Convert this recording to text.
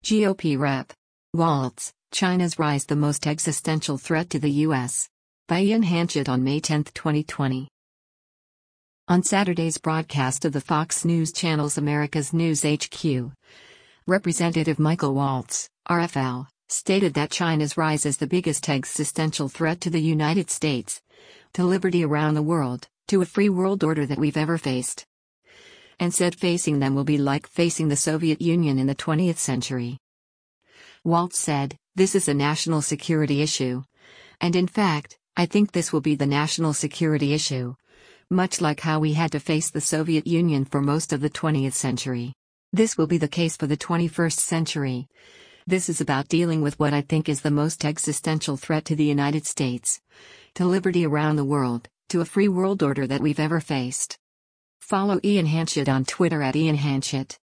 GOP Rep. Waltz, China's Rise the Most Existential Threat to the U.S. By Ian Hanchett on May 10, 2020. On Saturday's broadcast of the Fox News Channel's America's News HQ, Representative Michael Waltz, RFL, stated that China's rise is the biggest existential threat to the United States, to liberty around the world, to a free world order that we've ever faced. And said facing them will be like facing the Soviet Union in the 20th century. Waltz said, "This is a national security issue. And in fact, I think this will be the national security issue. Much like how we had to face the Soviet Union for most of the 20th century. This will be the case for the 21st century. This is about dealing with what I think is the most existential threat to the United States, to liberty around the world, to a free world order that we've ever faced." Follow Ian Hanchett on Twitter @IanHanchett.